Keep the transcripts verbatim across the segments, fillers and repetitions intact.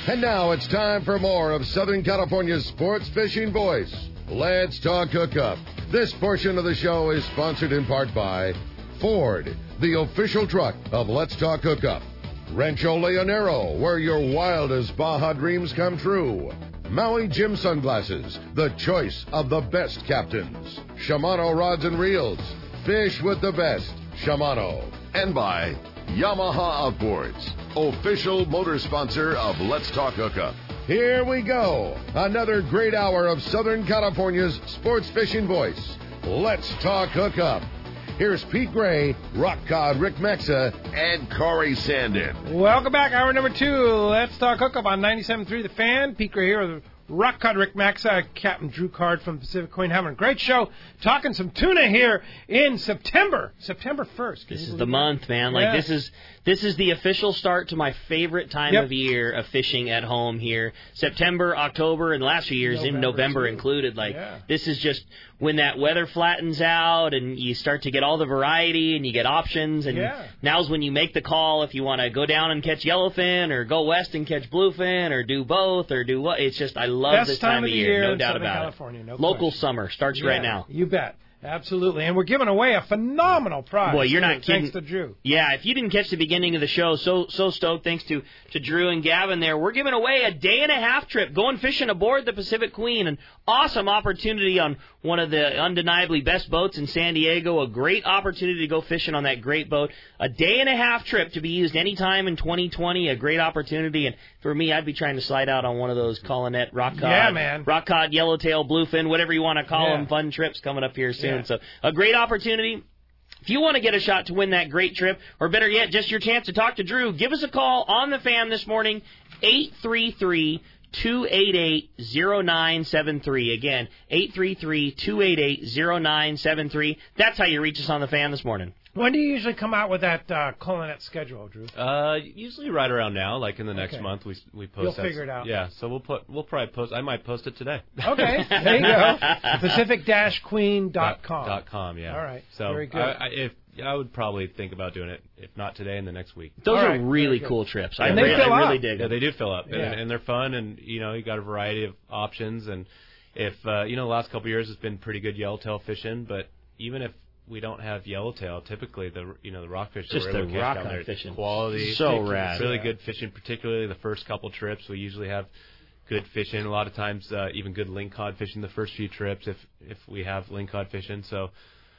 And now it's time for more of Southern California's sports fishing voice. Let's talk hookup. This portion of the show is sponsored in part by Ford, the official truck of Let's Talk Hookup. Rancho Leonero, where your wildest Baja dreams come true. Maui Jim Sunglasses, the choice of the best captains. Shimano Rods and Reels, fish with the best. Shimano. And by Yamaha Outboards, official motor sponsor of Let's Talk Hookup. Here we go. Another great hour of Southern California's sports fishing voice. Let's Talk Hookup. Here's Pete Gray, Rock Cod Rick Mexa, and Corey Sandin. Welcome back. Hour number two. Let's Talk Hookup on ninety-seven point three The Fan. Pete Gray here with Rock Cod Rick Mexa, Captain Drew Card from Pacific Queen. Having a great show. Talking some tuna here in September. September first. This is the month, man. Yeah. Like, this is this is the official start to my favorite time Yep. of year of fishing at home here. September, October, and the last few years, November, in November too. included. Like, Yeah. this is just when that weather flattens out and you start to get all the variety and you get options. And Yeah. now's when you make the call if you want to go down and catch yellowfin or go west and catch bluefin or do both or do what. It's just, I love Best this time, of of the year, year no in doubt Southern about California, it. no Local question. summer starts right Yeah, now. You bet. Absolutely. And we're giving away a phenomenal prize. Boy, you're too, not kidding. Thanks to Drew. Yeah, if you didn't catch the beginning of the show, so so stoked. Thanks to, to Drew and Gavin there. We're giving away a day and a half trip going fishing aboard the Pacific Queen. An awesome opportunity on one of the undeniably best boats in San Diego. A great opportunity to go fishing on that great boat. A day and a half trip to be used anytime in twenty twenty. A great opportunity. And for me, I'd be trying to slide out on one of those Collinet, rock cod, Yeah, man. rock cod, yellowtail, bluefin, whatever you want to call Yeah. them. Fun trips coming up here soon. Yeah. So a great opportunity. If you want to get a shot to win that great trip, or better yet, just your chance to talk to Drew, give us a call on the Fan this morning, eight three three, two eight eight, zero nine seven three. Again, eight three three, two eight eight, zero nine seven three. That's how you reach us on the Fan this morning. When do you usually come out with that uh, Collinet schedule, Drew? Uh, usually right around now, like in the next Okay. month, we we post. You'll that. figure it out. Yeah, so we'll put we'll probably post. I might post it today. Okay, there you go. Pacific Queen dot com. Dot com, yeah. All right, So very good. I, I, if I would probably think about doing it, if not today, in the next week. Those All are right, really very good. cool trips. I And they really, fill I really up. dig Yeah, them. they do fill up, Yeah. and, and they're fun, and you know you got a variety of options. And if uh, you know, the last couple of years has been pretty good yellowtail fishing, but even if we don't have yellowtail, typically the you know the rockfish that Just we're the able to catch rock down cod there, fishing. quality, So rad. really Yeah. good fishing, particularly the first couple trips. We usually have good fishing. A lot of times, uh, even good lingcod fishing the first few trips if if we have lingcod fishing. So,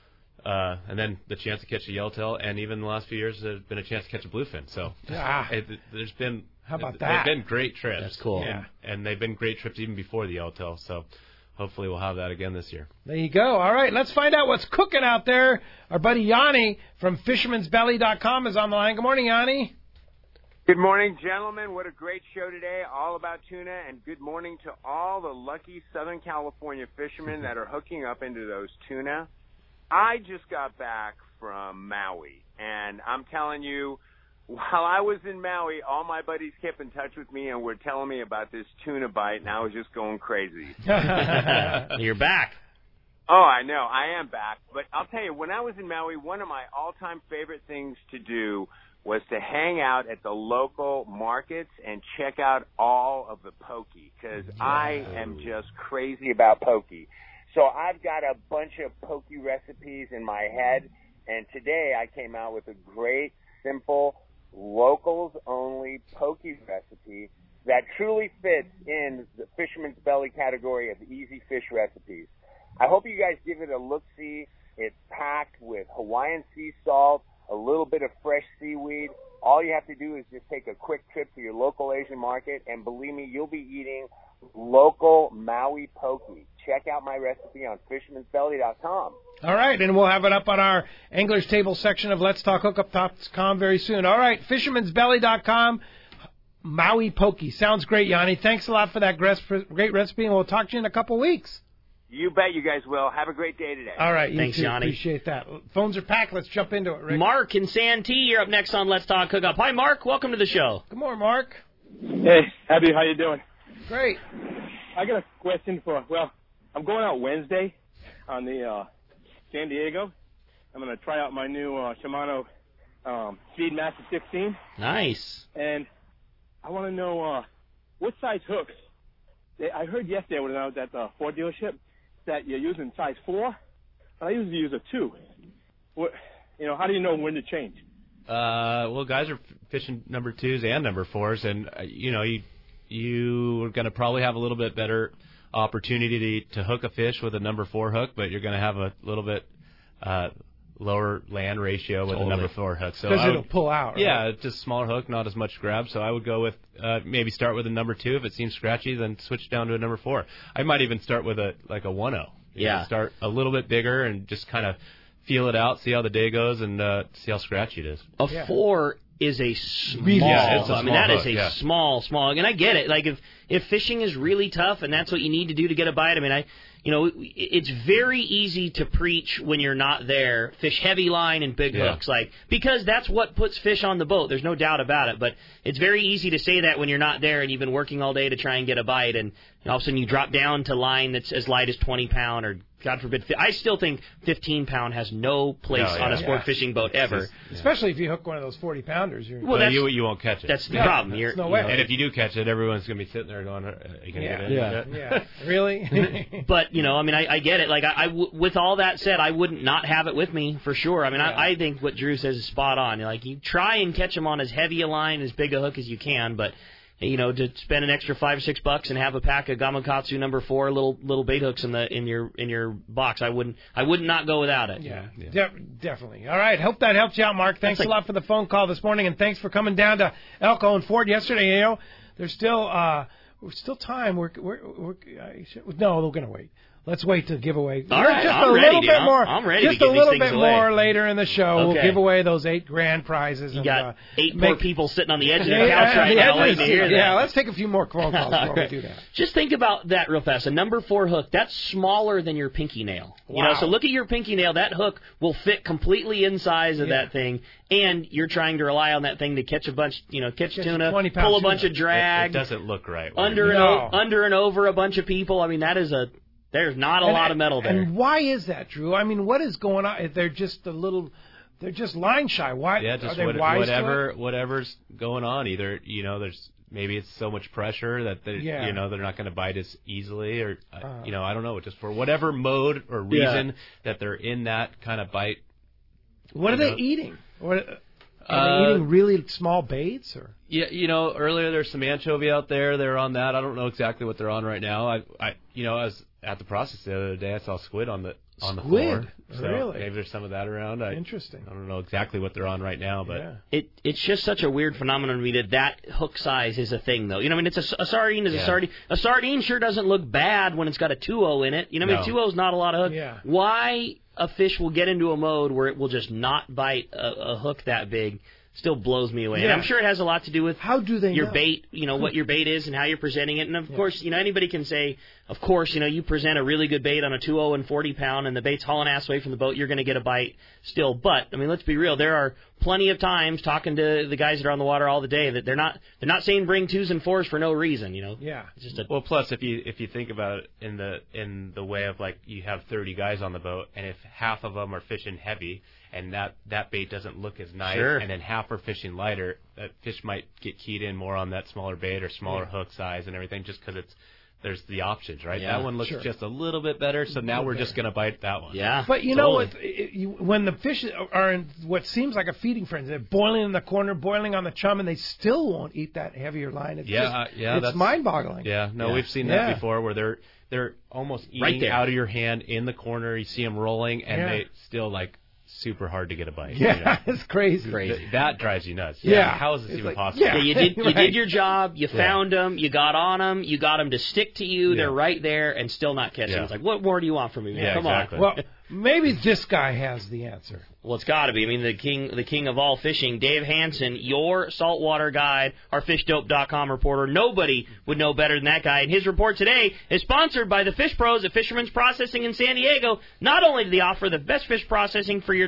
uh, and then the chance to catch a yellowtail, and even the last few years there's been a chance to catch a bluefin. So, Ah. it, there's been How about they've that? been great trips. That's cool. Yeah. and they've been great trips even before the yellowtail. So. Hopefully we'll have that again this year. There you go. All right, let's find out what's cooking out there. Our buddy Yanni from fisherman's belly dot com is on the line. Good morning, Yanni. Good morning, gentlemen. What a great show today, all about tuna, and good morning to all the lucky Southern California fishermen that are hooking up into those tuna. I just got back from Maui, and I'm telling you, while I was in Maui, all my buddies kept in touch with me and were telling me about this tuna bite, and I was just going crazy. You're back. Oh, I know. I am back. But I'll tell you, when I was in Maui, one of my all-time favorite things to do was to hang out at the local markets and check out all of the poke, because I am just crazy about poke. So I've got a bunch of poke recipes in my head, and today I came out with a great, simple, locals-only poke recipe that truly fits in the Fisherman's Belly category of easy fish recipes. I hope you guys give it a look-see. It's packed with Hawaiian sea salt, a little bit of fresh seaweed. All you have to do is just take a quick trip to your local Asian market, and believe me, you'll be eating local Maui poke. Check out my recipe on fisherman's belly dot com. All right, and we'll have it up on our Angler's Table section of lets talk hookup dot com very soon. All right, fisherman's belly dot com, Maui poke. Sounds great, Yanni. Thanks a lot for that great recipe, and we'll talk to you in a couple weeks. You bet you guys will. Have a great day today. All right, you Thanks, too. Yanni. Appreciate that. Phones are packed. Let's jump into it, Rick. Mark in Santee, you're up next on Let's Talk Hookup. Hi, Mark. Welcome to the show. Good morning, Mark. Hey, Abby, how you doing? Great. I got a question for, well, I'm going out Wednesday on the uh, San Diego. I'm going to try out my new uh, Shimano um, Speedmaster sixteen. Nice. And I want to know uh, what size hooks? They, I heard yesterday when I was at the Ford dealership that you're using size four, but I usually use a two. What, you know, how do you know when to change? Uh, well, guys are fishing number twos and number fours, and uh, you know, you you are going to probably have a little bit better opportunity to, to hook a fish with a number four hook, but you're going to have a little bit uh, lower land ratio with totally. a number four hook. So because it'll would, pull out. Right? Yeah, it's just smaller hook, not as much grab. So I would go with uh, maybe start with a number two if it seems scratchy, then switch down to a number four. I might even start with a like a one oh. Yeah, know, start a little bit bigger and just kind of feel it out, see how the day goes, and uh, see how scratchy it is. A yeah. four is a small. Yeah, it's a I mean, small that hook, is a yeah. small, small. And I get it. Like if if fishing is really tough, and that's what you need to do to get a bite. I mean, I, you know, it's very easy to preach when you're not there. Fish heavy line and big yeah. hooks, like because that's what puts fish on the boat. There's no doubt about it. But it's very easy to say that when you're not there and you've been working all day to try and get a bite, and all of a sudden you drop down to line that's as light as twenty pound or God forbid, I still think fifteen pound has no place no, yeah, on a sport yeah. fishing boat ever. Just, yeah. Especially if you hook one of those forty pounders. You're, Well, well you you won't catch it. That's the yeah, problem. You're, no you way. know, and if you do catch it, everyone's going to be sitting there going, "Are you going to yeah, get it?" yeah, yeah. Really? But you know, I mean, I, I get it. Like, I, I w- with all that said, I wouldn't not have it with me for sure. I mean, yeah. I, I think what Drew says is spot on. Like, you try and catch them on as heavy a line, as big a hook as you can, but. You know, to spend an extra five or six bucks and have a pack of Gamakatsu number four little little bait hooks in the in your in your box, I wouldn't I would not go without it. Yeah, yeah. De- definitely. All right, hope that helped you out, Mark. Thanks like, a lot for the phone call this morning, and thanks for coming down to Elko and Ford yesterday. You know, there's still uh, we're still time. We're we're, we're I should, no, we're gonna wait. Let's wait to give away All right, just I'm a ready, little dude. bit I'm- more. I'm ready Just to give a these little things bit away. more later in the show. We'll Okay. give away those eight grand prizes. You and, got uh, eight make, poor people sitting on the edge of Yeah, their couch yeah, right the now edges. waiting to hear that. Yeah, let's take a few more phone calls before Right. we do that. Just think about that real fast. A number four hook, that's smaller than your pinky nail. You Wow. know, so look at your pinky nail. That hook will fit completely in size of Yeah. that thing, and you're trying to rely on that thing to catch a bunch, you know, catch, Catch a tuna, twenty pound pull a bunch tuna. of drag, It, it doesn't look right. when under you're- and No. o- under and over a bunch of people. I mean, that is a there's not a And- lot of metal there. And why is that, Drew? I mean, what is going on? They're just a little, they're just line shy. Why? Yeah, are just they what, wise to whatever it? whatever's going on. Either you know, there's maybe it's so much pressure that they, Yeah. you know they're not going to bite as easily, or uh, Uh. you know, I don't know, just for whatever mode or Yeah. reason that they're in that kind of bite. What are you they know. eating? What, are Uh, they eating really small baits or? Yeah, you know, earlier there's some anchovy out there. They're on that. I don't know exactly what they're on right now. I, I, you know, I was at the process the other day. I saw squid on the on the Squid? floor. So Really? maybe there's some of that around. I, Interesting. I don't know exactly what they're on right now, but Yeah. It it's just such a weird phenomenon to me that that hook size is a thing, though. You know, I mean, it's a, a sardine is a Yeah. sardine. A sardine sure doesn't look bad when it's got a two oh in it. You know, I mean, No. two oh's not a lot of hook. Yeah. Why a fish will get into a mode where it will just not bite a, a hook that big still blows me away. And Yeah. I'm sure it has a lot to do with How do they your know? bait, you know, what your bait is and how you're presenting it. And of course, you know, anybody can say, of course, you know, you present a really good bait on a two oh and forty pound and the bait's hauling ass away from the boat, you're going to get a bite still. But, I mean, let's be real. There are plenty of times talking to the guys that are on the water all the day that they're not, they're not saying bring twos and fours for no reason, you know. Yeah. It's just a, well, plus if you if you think about it in the in the way of like you have thirty guys on the boat, and if half of them are fishing heavy, and that that bait doesn't look as nice, Sure. and then half are fishing lighter, that fish might get keyed in more on that smaller bait or smaller Yeah. hook size and everything, just because it's there's the options, right? Yeah, that one looks sure. just a little bit better, so now we're just going to bite that one. yeah. But you know totally. what? It, you, when the fish are in what seems like a feeding frenzy, they're boiling in the corner, boiling on the chum, and they still won't eat that heavier line. It's Yeah, just, uh, yeah, it's that's- mind-boggling. Yeah, no, Yeah. we've seen Yeah. that before where they're they're almost eating Right there. out of your hand in the corner. You see them rolling, and Yeah. they still like super hard to get a bite. Yeah, you know? it's crazy. Crazy. Th- that drives you nuts. Yeah. How is this It's even like- possible? yeah. Yeah, you did you Right. did your job. You found them. You got on them. You got them to stick to you. They're Yeah. right there and still not catching. Yeah. It's like, what more do you want from me, man? Yeah, Come exactly. on. Well, maybe this guy has the answer. Well, it's got to be. I mean, the king, the king of all fishing, Dave Hansen, your saltwater guide, our fish dope dot com reporter. Nobody would know better than that guy. And his report today is sponsored by the Fish Pros at Fisherman's Processing in San Diego. Not only do they offer the best fish processing for your trip,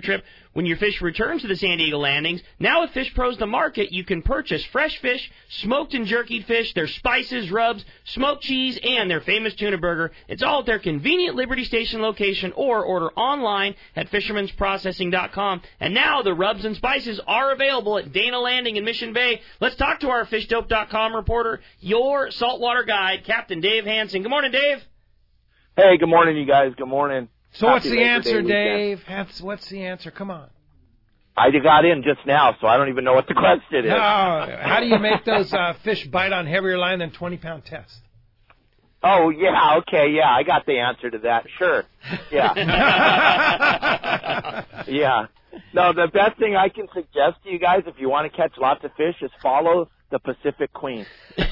when your fish return to the San Diego landings. Now with Fish Pros The Market, you can purchase fresh fish, smoked and jerkied fish, their spices, rubs, smoked cheese, and their famous tuna burger. It's all at their convenient Liberty Station location, or order online at fishermans processing dot com. And now the rubs and spices are available at Dana Landing in Mission Bay. Let's talk to our fish dope dot com reporter, your saltwater guide, Captain Dave Hansen. Good morning, Dave. Hey, good morning, you guys. Good morning. So Happy what's the Labor answer, Day Dave? That's, what's the answer? Come on. I got in just now, so I don't even know what the question is. No, how do you make those uh, fish bite on heavier line than twenty-pound test? Oh, yeah, okay, yeah, I got the answer to that. Sure. Yeah. Yeah. No, the best thing I can suggest to you guys, if you want to catch lots of fish, is follow the Pacific Queen.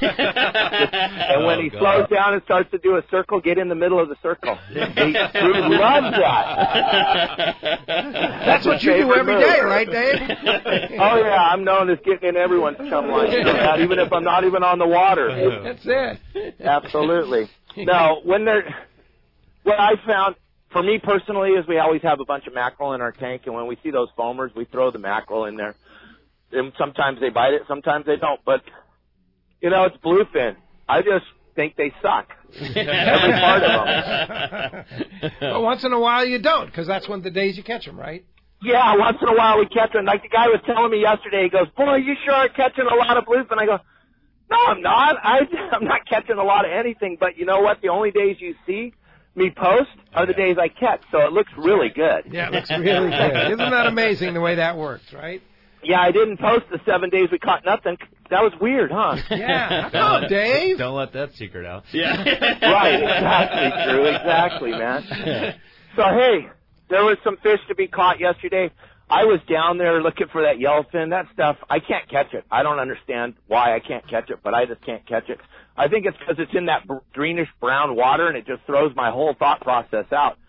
And when Oh, he God. slows down and starts to do a circle, get in the middle of the circle. He loves that. That's what you do favorite every move. day, right, Dave? Oh, yeah, I'm known as getting in everyone's chum line, you know that, even if I'm not even on the water. That's it. Absolutely. No, when they're, what I found, for me personally, is we always have a bunch of mackerel in our tank, and when we see those foamers, we throw the mackerel in there. And sometimes they bite it, sometimes they don't. But, you know, it's bluefin. I just think they suck. Every part of them. But once in a while you don't, because that's when the days you catch them, right? Yeah, once in a while we catch them. Like the guy was telling me yesterday, he goes, boy, you sure are catching a lot of bluefin. I go, no, I'm not. I, I'm not catching a lot of anything. But you know what? The only days you see me post are the days I catch. So it looks really good. Yeah, it looks really good. Isn't that amazing the way that works, right? Yeah, I didn't post the seven days we caught nothing. That was weird, huh? Yeah. Oh, Dave. Don't let that secret out. Yeah. Right, exactly, Drew, exactly, man. So, hey, there was some fish to be caught yesterday. I was down there looking for that yellowfin. That stuff, I can't catch it. I don't understand why I can't catch it, but I just can't catch it. I think it's because it's in that greenish brown water, and it just throws my whole thought process out.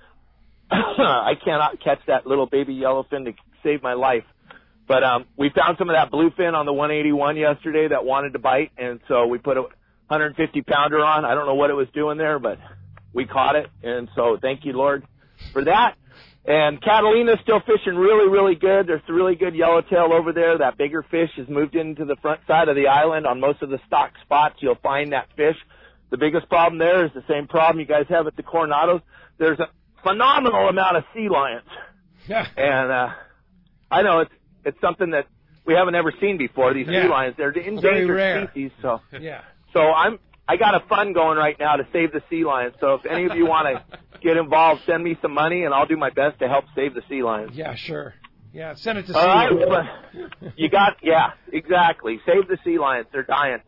I cannot catch that little baby yellowfin to save my life. But um, we found some of that bluefin on the one eighty-one yesterday that wanted to bite, and so we put a one hundred fifty pounder on. I don't know what it was doing there, but we caught it, and so thank you, Lord, for that. And Catalina's still fishing really, really good. There's a really good yellowtail over there. That bigger fish has moved into the front side of the island. On most of the stock spots, you'll find that fish. The biggest problem there is the same problem you guys have at the Coronados. There's a phenomenal amount of sea lions. Yeah. And uh, I know it's it's something that we haven't ever seen before. These Yeah. sea lions, they're Very endangered rare. species. So, Yeah. so I'm I got a fund going right now to save the sea lions. So if any of you want to get involved, send me some money, and I'll do my best to help save the sea lions. Yeah, sure. Yeah, send it to All right, Steve. but you got yeah, exactly. Save the sea lions. They're dying.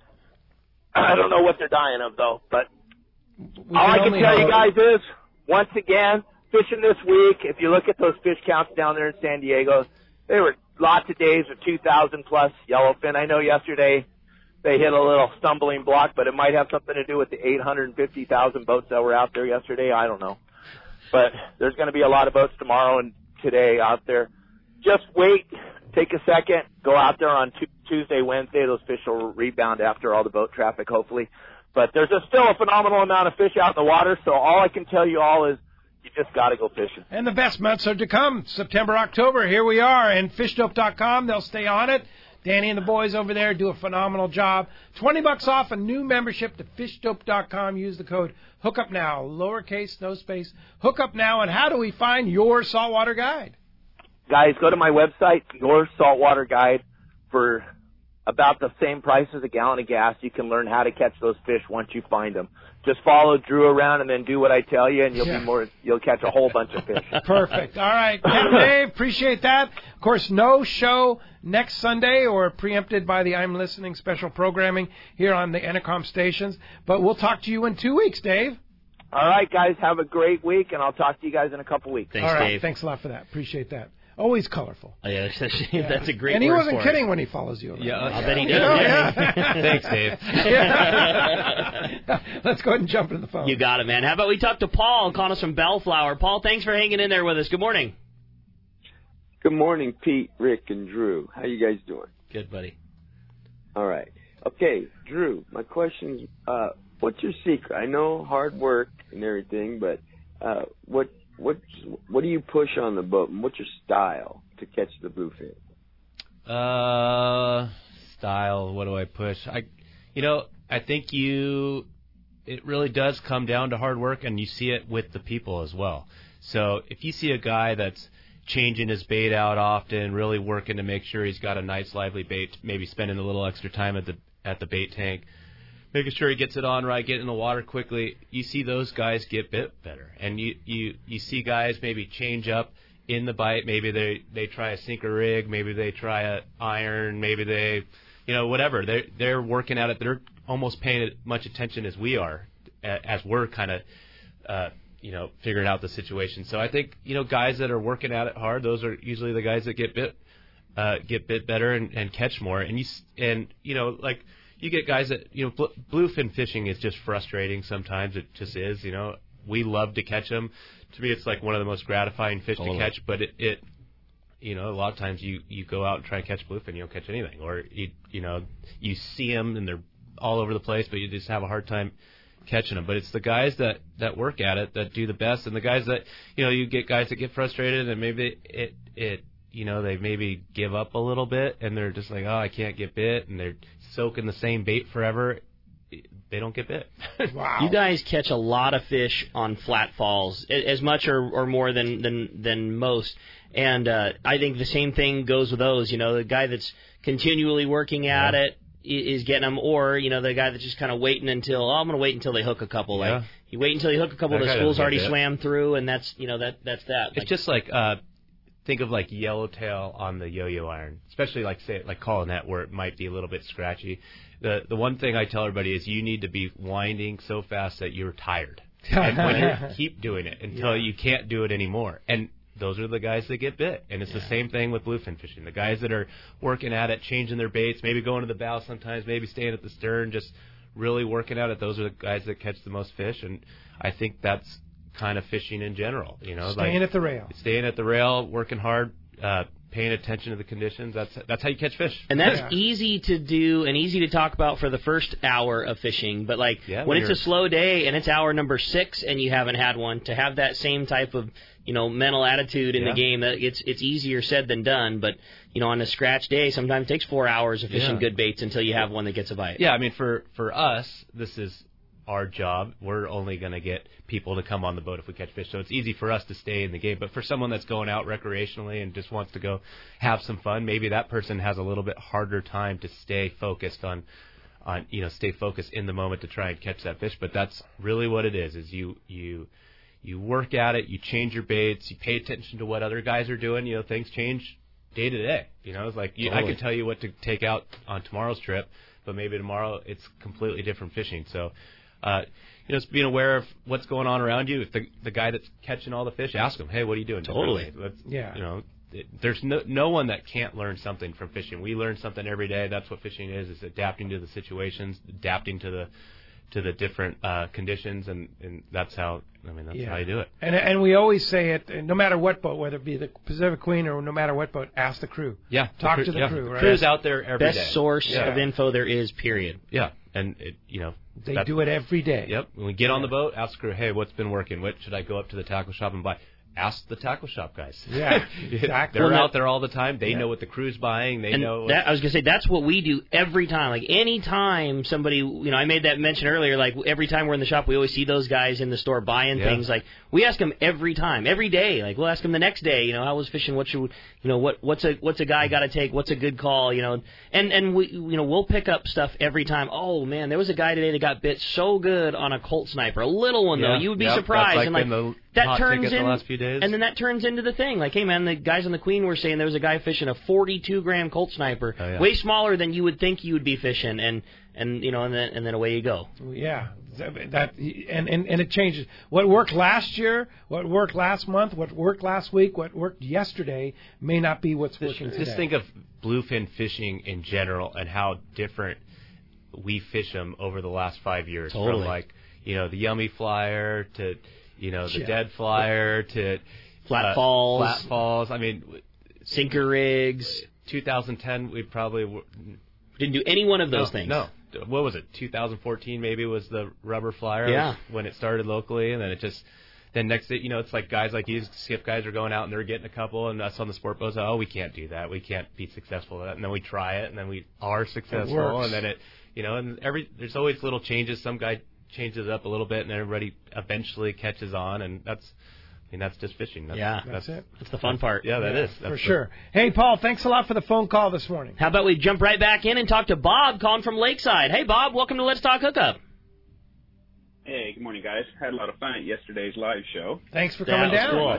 I don't know what they're dying of though, but We all I can only tell you hope. guys is, once again, fishing this week, if you look at those fish counts down there in San Diego, there were lots of days with two thousand plus yellowfin. I know yesterday they hit a little stumbling block, but it might have something to do with the eight hundred fifty thousand boats that were out there yesterday. I don't know. But there's going to be a lot of boats tomorrow and today out there. Just wait, take a second, go out there on t- Tuesday, Wednesday. Those fish will rebound after all the boat traffic, hopefully. But there's a, still a phenomenal amount of fish out in the water, so all I can tell you all is you just got to go fishing. And the best months are to come. September, October, here we are. And fish dope dot com, they'll stay on it. Danny and the boys over there do a phenomenal job. twenty bucks off a new membership to fish dope dot com. Use the code HOOKUPNOW, lowercase, no space, HOOKUPNOW. And how do we find your saltwater guide? Guys, go to my website, Your Saltwater Guide, for about the same price as a gallon of gas. You can learn how to catch those fish once you find them. Just follow Drew around and then do what I tell you, and you'll Yeah. be more. You'll catch a whole bunch of fish. Perfect. All right. Captain Dave, appreciate that. Of course, no show next Sunday or preempted by the I'm Listening special programming here on the Entercom stations. But we'll talk to you in two weeks, Dave. All right, guys, have a great week, and I'll talk to you guys in a couple weeks. Thanks, All right. Dave. Thanks a lot for that. Appreciate that. Always colorful. Oh, yeah, that's, that's a great And he word wasn't for kidding it. when he follows you around. Yeah, I bet he You does. know, yeah. yeah. Thanks, Dave. Yeah. Let's go ahead and jump into the phone. You got it, man. How about we talk to Paul, calling us from Bellflower. Paul, thanks for hanging in there with us. Good morning. Good morning, Pete, Rick, and Drew. How you guys doing? Good, buddy. All right. Okay, Drew, my question's, uh, what's your secret? I know hard work and everything, but uh, what what what do you push on the boat, and what's your style to catch the bluefin? Uh, style. What do I push? I, you know, I think you. It really does come down to hard work, and you see it with the people as well. So if you see a guy that's changing his bait out often, really working to make sure he's got a nice, lively bait, maybe spending a little extra time at the at the bait tank, making sure he gets it on right, getting in the water quickly, you see those guys get bit better. And you, you, you see guys maybe change up in the bite. Maybe they, they try a sinker rig, maybe they try a iron, maybe they, you know, whatever. They're, they're working at it. They're almost paying as much attention as we are, as we're kind of, uh, you know, figuring out the situation. So I think, you know, guys that are working at it hard, those are usually the guys that get bit, uh, get bit better and, and catch more. And you, and, you know, like, you get guys that, you know, bl- bluefin fishing is just frustrating sometimes. It just is, you know. We love to catch them. To me, it's like one of the most gratifying fish totally. to catch. But it, it, you know, a lot of times you, you go out and try and catch bluefin, you don't catch anything. Or, you, you know, you see them and they're all over the place, but you just have a hard time catching them. But it's the guys that, that work at it that do the best. And the guys that, you know, you get guys that get frustrated and maybe it, it, you know, they maybe give up a little bit and they're just like, oh, I can't get bit. And they're soaking the same bait forever. They don't get bit. Wow. You guys catch a lot of fish on flat falls, as much or, or more than, than, than most. And uh, I think the same thing goes with those. You know, the guy that's continually working at yeah. it is getting them, or, you know, the guy that's just kind of waiting until, oh, I'm going to wait until they hook a couple. Yeah. Like, you wait until you hook a couple, that the school's already swam through, and that's, you know, that that's that. It's like, just like, uh, think of like yellowtail on the yo-yo iron, especially like, say, like calling that where it might be a little bit scratchy. The the one thing I tell everybody is you need to be winding so fast that you're tired. And when you keep doing it until yeah. you can't do it anymore. And those are the guys that get bit. And it's yeah. the same thing with bluefin fishing. The guys that are working at it, changing their baits, maybe going to the bow sometimes, maybe staying at the stern, just really working at it, those are the guys that catch the most fish. And I think that's kind of fishing in general. You know, Staying like, at the rail. Staying at the rail, working hard, uh, paying attention to the conditions. That's that's how you catch fish. And that's yeah. easy to do and easy to talk about for the first hour of fishing. But, like, yeah, when, when it's a slow day and it's hour number six and you haven't had one, to have that same type of, you know, mental attitude in yeah. the game, that it's it's easier said than done. But, you know, on a scratch day, sometimes it takes four hours of fishing yeah. good baits until you have one that gets a bite. Yeah, I mean, for, for us, this is our job. We're only going to get people to come on the boat if we catch fish, so it's easy for us to stay in the game. But for someone that's going out recreationally and just wants to go have some fun, maybe that person has a little bit harder time to stay focused on, on you know, stay focused in the moment to try and catch that fish. But that's really what it is, is you you you work at it, you change your baits, you pay attention to what other guys are doing. You know, things change day to day. You know, it's like you, totally. I can tell you what to take out on tomorrow's trip, but maybe tomorrow it's completely different fishing. So Uh, you know, just being aware of what's going on around you. If the the guy that's catching all the fish, ask him, hey, what are you doing? Totally. Let's, yeah. You know, it, there's no no one that can't learn something from fishing. We learn something every day. That's what fishing is: is adapting to the situations, adapting to the to the different uh, conditions, and, and that's how. I mean, that's yeah. how you do it. And and we always say it, no matter what boat, whether it be the Pacific Queen or no matter what boat, ask the crew. Yeah. Talk the, to the yeah. crew. The right? crew's out there every Best day. Best source yeah. of info there is, period. Yeah. And, it, you know. They do it every day. Yep. When we get on the boat, ask the crew, hey, what's been working? What should I go up to the tackle shop and buy? Ask the tackle shop guys. Yeah, exactly. They're well, out there all the time. They yeah. know what the crew's buying. They and know. That, I was going to say, that's what we do every time. Like, any time somebody, you know, I made that mention earlier, like, every time we're in the shop, we always see those guys in the store buying yeah. things. Like, we ask them every time, every day. Like, we'll ask them the next day, you know, how was fishing? What should, you know, what what's a what's a guy got to take? What's a good call? You know, and and we, you know, we'll pick up stuff every time. Oh man, there was a guy today that got bit so good on a Colt Sniper, a little one yeah. though. You would be yep. surprised. That's like and like the that hot turns in, the last few days. and then that turns into the thing. Like, hey man, the guys on the Queen were saying there was a guy fishing a forty-two gram Colt Sniper, oh, yeah. way smaller than you would think you would be fishing, and and you know, and then and then away you go. Yeah, that and, and and it changes. What worked last year, what worked last month, what worked last week, what worked yesterday may not be what's just, working today. Just think of bluefin fishing in general and how different we fish them over the last five years. Totally. From like, you know, the Yummy Flyer to, you know, the yeah. Dead Flyer to Flat uh, Falls, Flat Falls. I mean, sinker rigs. twenty ten, we probably w- didn't do any one of those no, things. No. What was it? two thousand fourteen maybe was the Rubber Flyer. Yeah. When it started locally, and then it just then next day, you know, it's like guys like you, skip guys are going out and they're getting a couple, and us on the sport boats, oh, we can't do that. We can't be successful at that. And then we try it, and then we are successful, and then it, you know, and every there's always little changes. Some guy changes it up a little bit, and everybody eventually catches on, and that's, I mean, that's just fishing. That's, yeah, that's, that's it. That's the fun part. Yeah, that yeah, is. That's for the, sure. Hey, Paul, thanks a lot for the phone call this morning. How about we jump right back in and talk to Bob calling from Lakeside. Hey, Bob, welcome to Let's Talk Hookup. Hey, good morning, guys. Had a lot of fun at yesterday's live show. Thanks for coming down. Cool.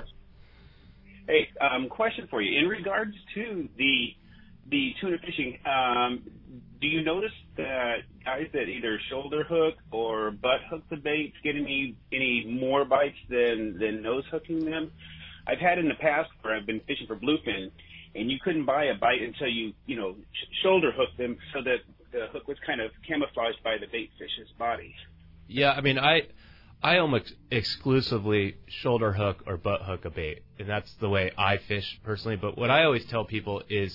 Hey, um, question for you. In regards to the the tuna fishing, um, do you notice that guys that either shoulder hook or butt hook the baits get any any more bites than, than nose hooking them? I've had in the past where I've been fishing for bluefin, and you couldn't buy a bite until you, you know, sh- shoulder hooked them so that the hook was kind of camouflaged by the bait fish's body. Yeah, I mean, I I almost exclusively shoulder hook or butt hook a bait, and that's the way I fish personally. But what I always tell people is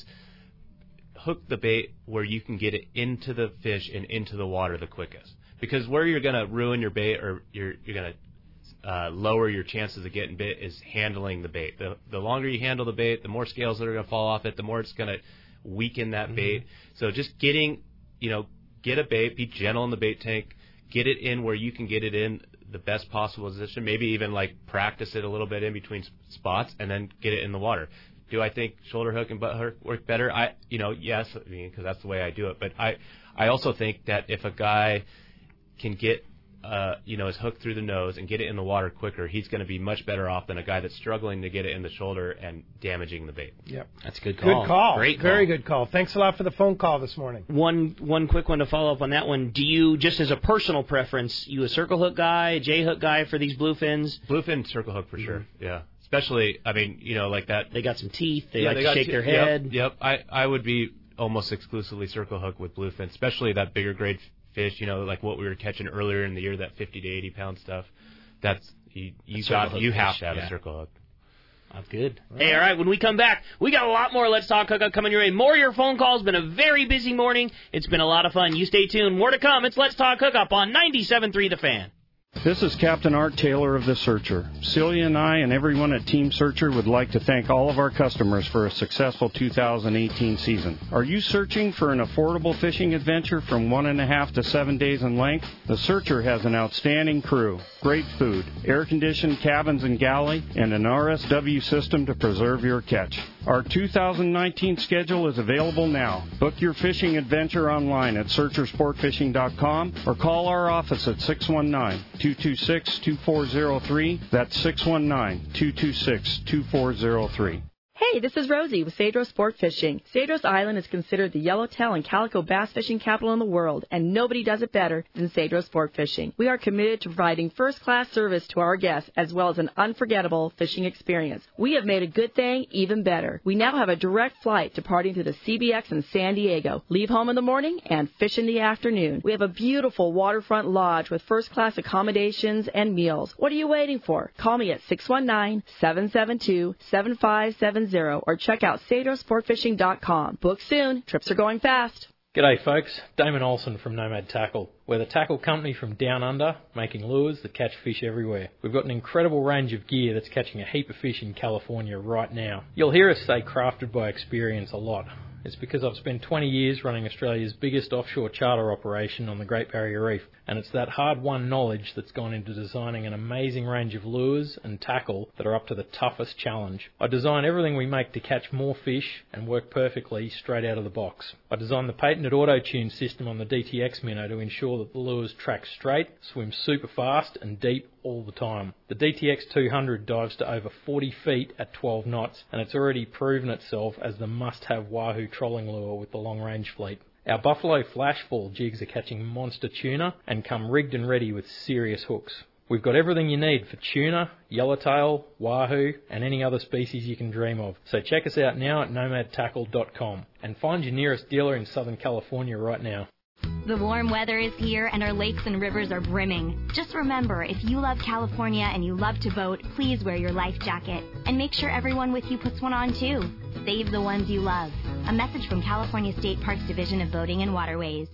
hook the bait where you can get it into the fish and into the water the quickest. Because where you're going to ruin your bait or you're you're going to uh, lower your chances of getting bit is handling the bait. The the longer you handle the bait, the more scales that are going to fall off it, the more it's going to weaken that mm-hmm. bait. So just getting, you know, get a bait, be gentle in the bait tank, get it in where you can get it in the best possible position, maybe even like practice it a little bit in between spots and then get it in the water. Do I think shoulder hook and butt hook work better? I, you know, yes, I mean, because that's the way I do it. But I, I also think that if a guy can get, uh, you know, his hook through the nose and get it in the water quicker, he's going to be much better off than a guy that's struggling to get it in the shoulder and damaging the bait. Yep, that's a good call. Good call. Great call. Very good call. Thanks a lot for the phone call this morning. One one quick one to follow up on that one. Do you, just as a personal preference, you a circle hook guy, a J hook guy for these bluefins? Bluefin, circle hook for mm-hmm. sure. Yeah. Especially, I mean, you know, like that. They got some teeth. They yeah, like they to shake te- their head. Yep, yep. I, I would be almost exclusively circle hook with bluefin, especially that bigger grade fish, you know, like what we were catching earlier in the year, that fifty to eighty pound stuff. That's, you, you got, you have fish, to have yeah. a circle hook. That's good. All hey, all right, when we come back, we got a lot more Let's Talk Hookup coming your way. More of your phone calls. Been a very busy morning. It's been a lot of fun. You stay tuned. More to come. It's Let's Talk Hookup on ninety-seven point three The Fan. This is Captain Art Taylor of The Searcher. Celia and I and everyone at Team Searcher would like to thank all of our customers for a successful two thousand eighteen season. Are you searching for an affordable fishing adventure from one and a half to seven days in length? The Searcher has an outstanding crew, great food, air-conditioned cabins and galley, and an R S W system to preserve your catch. Our two thousand nineteen schedule is available now. Book your fishing adventure online at searcher sport fishing dot com or call our office at six one nine, two two six, two four zero three. That's six one nine, two two six, two four zero three. Hey, this is Rosie with Cedros Sport Fishing. Cedros Island is considered the yellowtail and calico bass fishing capital in the world, and nobody does it better than Cedros Sport Fishing. We are committed to providing first-class service to our guests, as well as an unforgettable fishing experience. We have made a good thing even better. We now have a direct flight departing to the C B X in San Diego. Leave home in the morning and fish in the afternoon. We have a beautiful waterfront lodge with first-class accommodations and meals. What are you waiting for? Call me at six one nine, seven seven two, seven five seven zero or check out cedros sport fishing dot com. Book soon. Trips are going fast. G'day folks, Damon Olsen from Nomad Tackle. We're the tackle company from down under, making lures that catch fish everywhere. We've got an incredible range of gear that's catching a heap of fish in California right now. You'll hear us say crafted by experience a lot. It's because I've spent twenty years running Australia's biggest offshore charter operation on the Great Barrier Reef, and it's that hard-won knowledge that's gone into designing an amazing range of lures and tackle that are up to the toughest challenge. I design everything we make to catch more fish and work perfectly straight out of the box. I designed the patented auto-tune system on the D T X Minnow to ensure that the lures track straight, swim super fast and deep all the time. The D T X two hundred dives to over forty feet at twelve knots, and it's already proven itself as the must-have wahoo trolling lure with the long-range fleet. Our Buffalo Flashball jigs are catching monster tuna and come rigged and ready with serious hooks. We've got everything you need for tuna, yellowtail, wahoo, and any other species you can dream of. So check us out now at nomad tackle dot com and find your nearest dealer in Southern California right now. The warm weather is here and our lakes and rivers are brimming. Just remember, if you love California and you love to boat, please wear your life jacket. And make sure everyone with you puts one on too. Save the ones you love. A message from California State Parks Division of Boating and Waterways.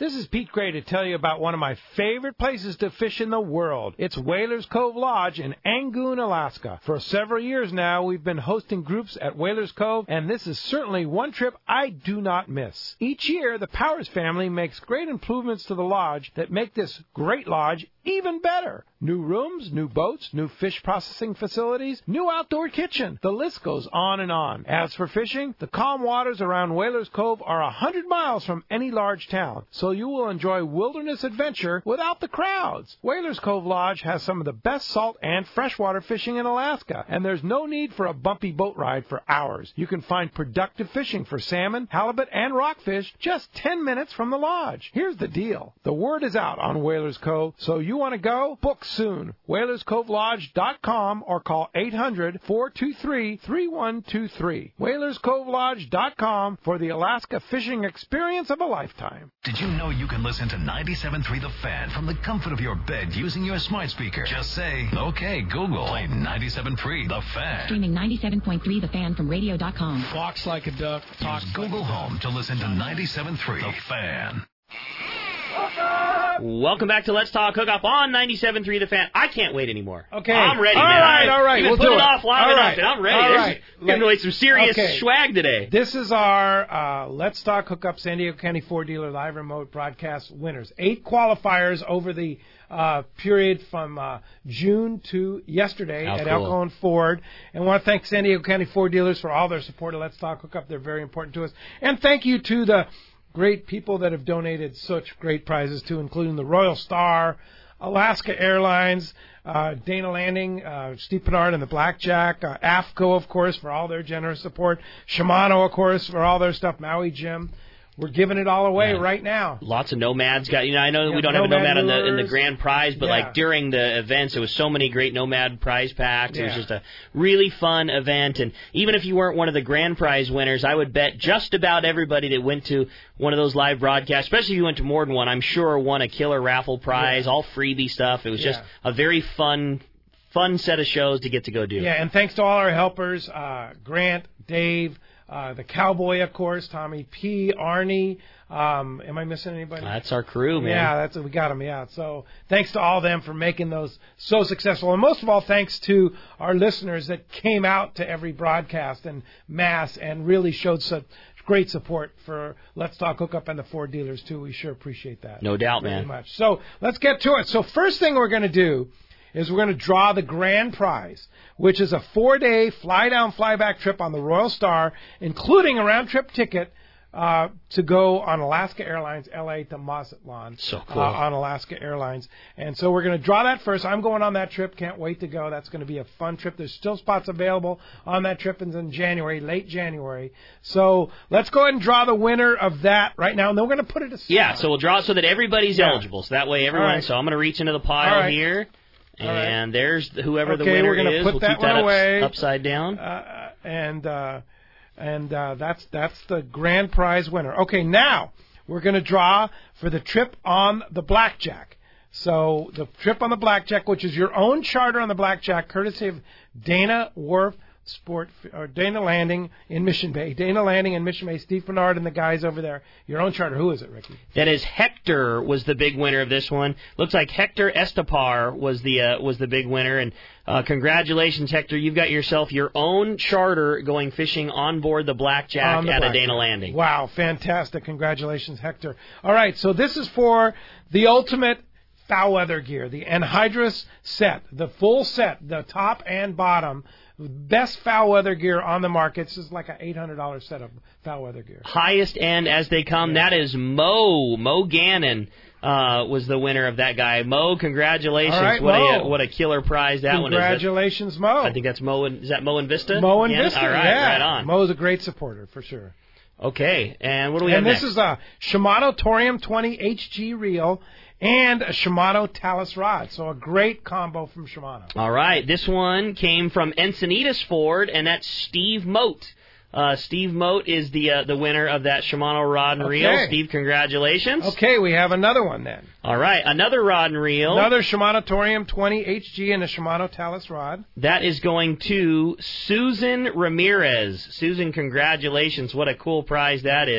This is Pete Gray to tell you about one of my favorite places to fish in the world. It's Whalers Cove Lodge in Angoon, Alaska. For several years now, we've been hosting groups at Whalers Cove, and this is certainly one trip I do not miss. Each year, the Powers family makes great improvements to the lodge that make this great lodge even better. New rooms, new boats, new fish processing facilities, new outdoor kitchen. The list goes on and on. As for fishing, the calm waters around Whalers Cove are a hundred miles from any large town, so you will enjoy wilderness adventure without the crowds. Whalers Cove Lodge has some of the best salt and freshwater fishing in Alaska, and there's no need for a bumpy boat ride for hours. You can find productive fishing for salmon, halibut, and rockfish just ten minutes from the lodge. Here's the deal. The word is out on Whalers Cove, so you want to go? Book soon. Whalers Cove Lodge dot com or call eight hundred, four two three, three one two three. Whalers Cove Lodge dot com for the Alaska fishing experience of a lifetime. Did you know you can listen to ninety-seven point three The Fan from the comfort of your bed using your smart speaker? Just say, okay, Google, play ninety-seven point three The Fan. Streaming ninety-seven point three the fan from radio dot com. Walks like a duck, talks Use Google Home to listen to ninety-seven point three The Fan. Welcome back to Let's Talk Hookup on ninety-seven point three The Fan. I can't wait anymore. Okay. I'm ready, all man. Right, all right, You've been we'll putting do it it. off long all enough, right. and I'm ready. All This right. is going to be some serious okay. swag today. This is our uh, Let's Talk Hookup San Diego County Ford Dealer Live Remote Broadcast winners. Eight qualifiers over the uh, period from uh, June to yesterday How at cool. El Cajon Ford. And I want to thank San Diego County Ford Dealers for all their support of Let's Talk Hookup. They're very important to us. And thank you to the great people that have donated such great prizes too, including the Royal Star, Alaska Airlines, uh, Dana Landing, uh, Steve Pinard and the Blackjack, uh, AFCO, of course, for all their generous support, Shimano, of course, for all their stuff, Maui Jim. We're giving it all away yeah. right now. Lots of nomads got. You know, I know yeah, we don't nomad have a nomad in the in the lures. grand prize, but yeah. like during the events, there was so many great nomad prize packs. Yeah. It was just a really fun event, and even if you weren't one of the grand prize winners, I would bet just about everybody that went to one of those live broadcasts, especially if you went to more than one, I'm sure won a killer raffle prize, yeah. all freebie stuff. It was just yeah. a very fun, fun set of shows to get to go do. Yeah, and thanks to all our helpers, uh, Grant, Dave, uh, the Cowboy, of course, Tommy P, Arnie. Um, am I missing anybody? That's our crew, man. Yeah, that's we got them. Yeah, so thanks to all of them for making those so successful, and most of all, thanks to our listeners that came out to every broadcast and mass and really showed such great support for Let's Talk Hookup and the Ford dealers too. We sure appreciate that. No doubt, very man. Much. So let's get to it. So first thing we're going to do is we're going to draw the grand prize, which is a four-day fly-down, fly-back trip on the Royal Star, including a round-trip ticket uh, to go on Alaska Airlines L A to Mazatlan. So cool. Uh, on Alaska Airlines. And so we're going to draw that first. I'm going on that trip. Can't wait to go. That's going to be a fun trip. There's still spots available on that trip in January, late January. So let's go ahead and draw the winner of that right now, and then we're going to put it aside. Yeah, so we'll draw it so that everybody's Yeah. eligible. So that way everyone, All right. so I'm going to reach into the pile right. here. All And right. there's the, whoever okay, the winner we're gonna is. Put we'll that keep one that ups, away. upside down. Uh, and uh, and uh, that's that's the grand prize winner. Okay, now we're going to draw for the trip on the Blackjack. So the trip on the Blackjack, which is your own charter on the Blackjack, courtesy of Dana Wharf Sport or Dana Landing in Mission Bay. Dana Landing in Mission Bay. Steve Bernard and the guys over there. Your own charter. Who is it, Ricky? That is Hector was the big winner of this one. Looks like Hector Estepar was the uh, was the big winner, and uh, congratulations, Hector! You've got yourself your own charter going fishing on board the Blackjack On the at Blackjack. a Dana Landing. Wow, fantastic! Congratulations, Hector. All right, so this is for the ultimate foul weather gear, the Anhydrous set, the full set, the top and bottom. Best foul weather gear on the market. This is like an eight hundred dollars set of foul weather gear. Highest end as they come. Yeah. That is Mo. Mo Gannon uh, was the winner of that guy. Mo, congratulations. All right, what, Mo. A, what a killer prize that one is. Congratulations, Mo. I think that's Mo. And, is that Mo and Vista? Mo and yeah? Vista, All right, yeah. right on. Mo's a great supporter, for sure. Okay, and what do we and have this next? is a Shimano Torium twenty H G reel and a Shimano Talus rod. So a great combo from Shimano. All right, this one came from Encinitas Ford, and that's Steve Moat. Uh, Steve Moat is the uh, the winner of that Shimano rod and Okay. reel. Steve, congratulations. Okay, we have another one then. All right, another rod and reel. Another Shimano Torium twenty H G and a Shimano Talus rod. That is going to Susan Ramirez. Susan, congratulations. What a cool prize that is.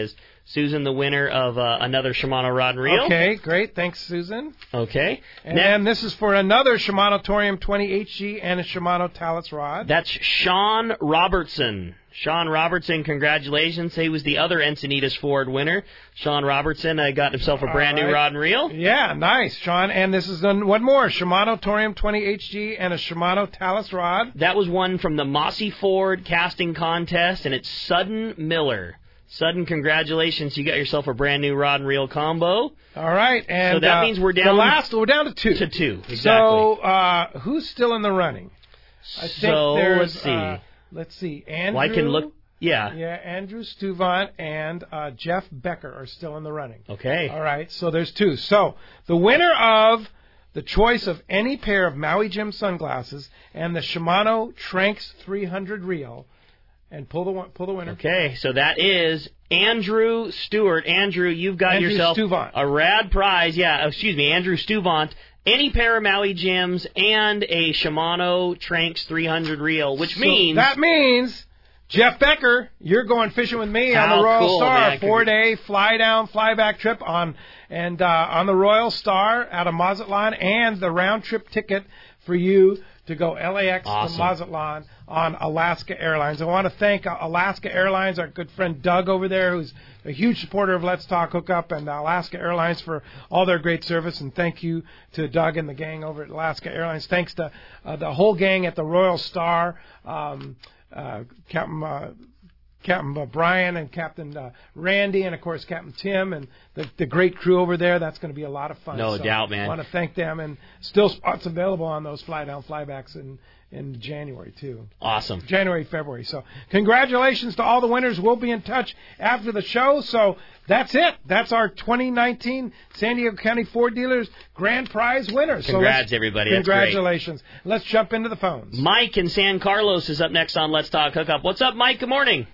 Susan, the winner of uh, another Shimano rod and reel. Okay, great. Thanks, Susan. Okay. And Now- then this is for another Shimano Torium twenty H G and a Shimano Talus rod. That's Sean Robertson. Sean Robertson, congratulations. He was the other Encinitas Ford winner. Sean Robertson uh, got himself a brand All new right. rod and reel. Yeah, nice, Sean. And this is then one more, Shimano Torium twenty H G and a Shimano Talus rod. That was one from the Mossy Ford casting contest, and it's Sudden Miller. Sudden, congratulations. You got yourself a brand new rod and reel combo. All right, and so that uh, means we're down the last. We're down to two. To two, exactly. So uh, who's still in the running? I think So, there's, let's see. Uh, let's see. Andrew. Well, I can look. Yeah. Yeah, Andrew Stuvant and uh, Jeff Becker are still in the running. Okay. All right, so there's two. So the winner of the choice of any pair of Maui Jim sunglasses and the Shimano Tranx three hundred reel, and pull the one, pull the winner. Okay, so that is Andrew Stewart. Andrew, you've got Andrew yourself Stuvant. a rad prize. Yeah, excuse me, Andrew Stuvant. Any pair of Maui Jims and a Shimano Tranx three hundred reel, which So means that means Jeff Becker, you're going fishing with me on How the Royal cool, Star, man. four day fly down, fly back trip on and uh, on the Royal Star out of Mazatlan, and the round trip ticket for you to go L A X Awesome. to Mazatlan on Alaska Airlines. I want to thank uh, Alaska Airlines, our good friend Doug over there, who's a huge supporter of Let's Talk Hookup, and Alaska Airlines for all their great service. And thank you to Doug and the gang over at Alaska Airlines. Thanks to uh, the whole gang at the Royal Star. Um, Uh, Captain uh, Captain uh, Brian and Captain uh, Randy, and of course Captain Tim and the, the great crew over there. That's going to be a lot of fun. No So doubt, man. I want to thank them, and still spots available on those fly down flybacks in in January too. Awesome. January, February. So congratulations to all the winners. We'll be in touch after the show. So that's it. That's our twenty nineteen San Diego County Ford Dealers Grand Prize winners. Congrats, so let's- everybody. That's great. Congratulations. Let's jump into the phones. Mike in San Carlos is up next on Let's Talk Hookup. What's up, Mike? Good morning.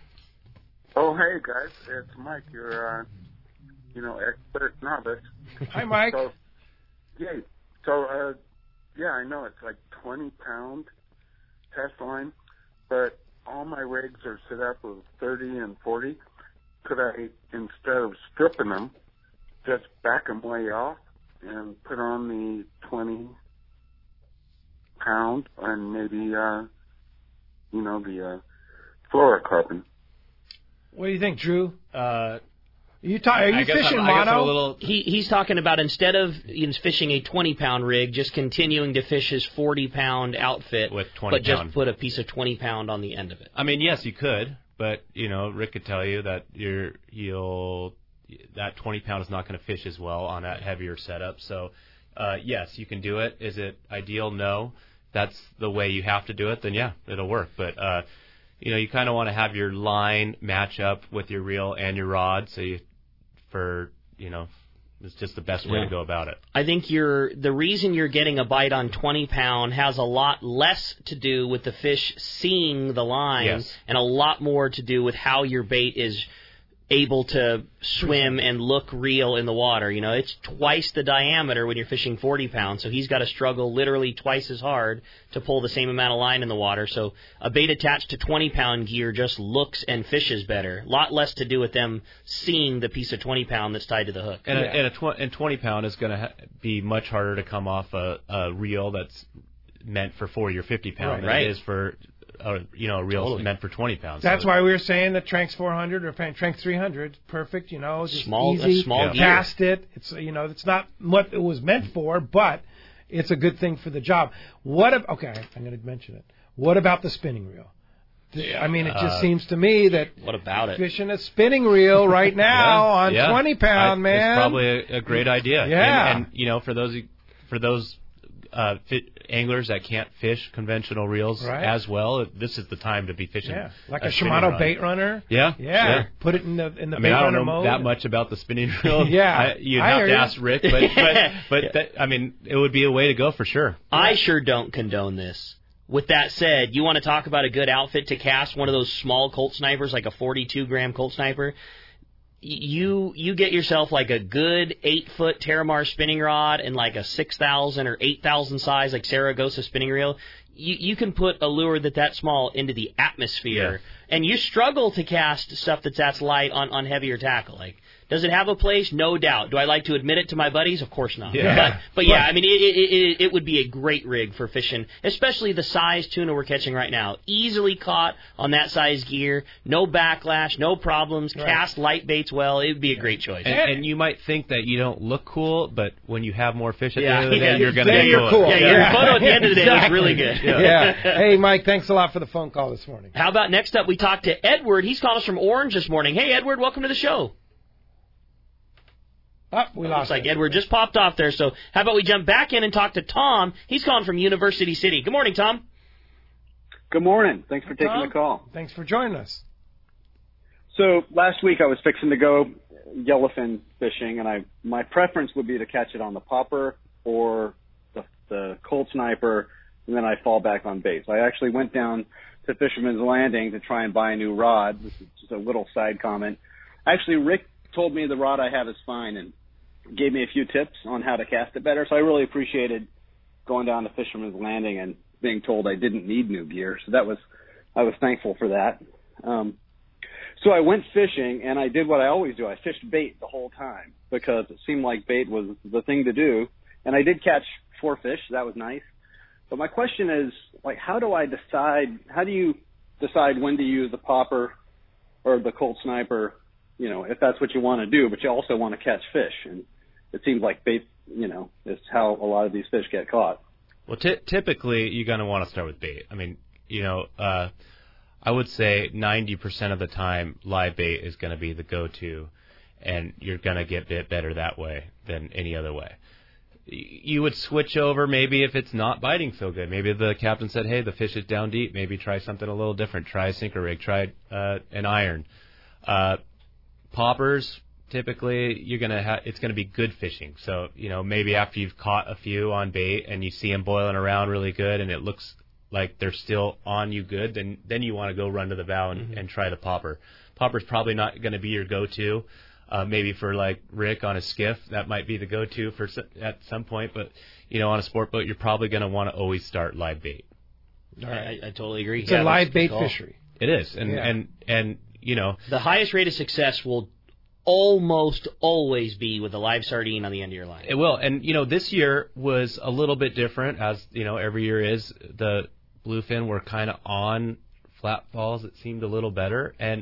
Oh, hey, guys. It's Mike, your, uh, you know, expert novice. Hi, Mike. So, yay. So, uh, yeah, I know it's like twenty pound test line, but all my rigs are set up with thirty and forty. Could I, instead of stripping them, just back them way off and put on the twenty pound and maybe, uh, you know, the uh, fluorocarbon? What do you think, Drew? Uh, you ta- are you I guess fishing I'm- I guess I'm mono? a little- He he's talking about instead of you know, fishing a twenty pound rig, just continuing to fish his forty pound outfit with twenty but just pound. put a piece of twenty pound on the end of it. I mean, yes, you could, but you know, Rick could tell you that you're you'll that twenty pound is not going to fish as well on that heavier setup. So, uh, yes, you can do it. Is it ideal? No. That's the way you have to do it. Then yeah, it'll work. But uh, you know, you kind of want to have your line match up with your reel and your rod. So you, for you know, it's just the best way Yeah. to go about it. I think you're the reason you're getting a bite on twenty pound has a lot less to do with the fish seeing the line Yes. and a lot more to do with how your bait is able to swim and look real in the water. You know, it's twice the diameter when you're fishing forty pounds, so he's got to struggle literally twice as hard to pull the same amount of line in the water. So a bait attached to twenty pound gear just looks and fishes better. A lot less to do with them seeing the piece of twenty pound that's tied to the hook. And, a, and, a tw- and twenty pound is going to ha- be much harder to come off a, a reel that's meant for forty or fifty pound Right. than Right. it is for a, you know a reel Totally. meant for twenty pounds. That's So- why we were saying the Tranx four hundred or Tranx three hundred, perfect. You know, just Small- easy. a small You gear. cast it. It's you know, it's not what it was meant for, but it's a good thing for the job. What? Ab- okay, I'm going to mention it. What about the spinning reel? The- I mean, it just Uh, seems to me that What about it? fishing a spinning reel right now Yeah, on yeah. twenty pound, I- man. It's probably a, a great idea. Yeah. And, and you know, for those for those uh, fit anglers that can't fish conventional reels Right. as well, this is the time to be fishing. Yeah, like a, spinning Shimano rod. bait runner. Yeah, Yeah, yeah. put it in the in the I bait mean, I don't runner know mode. that much about the spinning reel. Yeah, I, you'd I have hear to you. ask Rick, but but, but that, I mean, it would be a way to go for sure. I sure don't condone this. With that said, you want to talk about a good outfit to cast one of those small Colt snipers, like a forty-two gram Colt sniper. You you get yourself like a good eight foot Terramar spinning rod and like a six thousand or eight thousand size like Saragossa spinning reel. you, you can put a lure that that small into the atmosphere, yeah. and you struggle to cast stuff that's that light on, on heavier tackle. Like, does it have a place? No doubt. Do I like to admit it to my buddies? Of course not. Yeah. But, but yeah, I mean, it, it, it, it would be a great rig for fishing, especially the size tuna we're catching right now. Easily caught on that size gear, no backlash, no problems, right. Cast light baits well. It would be a great choice. And, and you might think that you don't look cool, but when you have more fish at yeah. the end of the yeah. day, you're going to be cool. cool. Yeah, yeah. your photo at the end of the day exactly. looks really good. Yeah. yeah. Hey, Mike, thanks a lot for the phone call this morning. How about next up we talk to Edward. He's calling us from Orange this morning. Hey, Edward, welcome to the show. Oh, we lost Looks like it. Edward just popped off there, so how about we jump back in and talk to Tom? He's calling from University City. Good morning, Tom. Good morning. Thanks for taking Tom, the call. Thanks for joining us. So last week I was fixing to go yellowfin fishing, and I my preference would be to catch it on the popper or the, the Colt Sniper, and then I fall back on bait. So I actually went down to Fisherman's Landing to try and buy a new rod. This is just a little side comment. Actually, Rick told me the rod I have is fine and gave me a few tips on how to cast it better. So I really appreciated going down to Fisherman's Landing and being told I didn't need new gear. So that was, I was thankful for that. Um, so I went fishing and I did what I always do. I fished bait the whole time because it seemed like bait was the thing to do. And I did catch four fish. That was nice. But my question is, like, how do I decide, how do you decide when to use the popper or the Colt Sniper, you know, if that's what you want to do, but you also want to catch fish? And it seems like bait, you know, is how a lot of these fish get caught. Well, t- typically you're going to want to start with bait. I mean, you know, uh, I would say ninety percent of the time live bait is going to be the go-to, and you're going to get bit better that way than any other way. You would switch over maybe if it's not biting so good. Maybe the captain said, hey, the fish is down deep. Maybe try something a little different. Try a sinker rig. Try uh, an iron. Uh, poppers, typically, you're gonna ha- it's going to be good fishing. So, you know, maybe after you've caught a few on bait and you see them boiling around really good and it looks like they're still on you good, then then you want to go run to the bow and, mm-hmm. and try the popper. Popper's probably not going to be your go-to. Uh, maybe for like Rick on a skiff, that might be the go-to for at some point. But you know, on a sport boat, you're probably going to want to always start live bait. All right, I, I totally agree. It's yeah, a live bait fishery. It is, and yeah. and and you know, the highest rate of success will almost always be with a live sardine on the end of your line. It will, and you know, this year was a little bit different, as you know, every year is. The bluefin were kind of on flat falls. It seemed a little better, and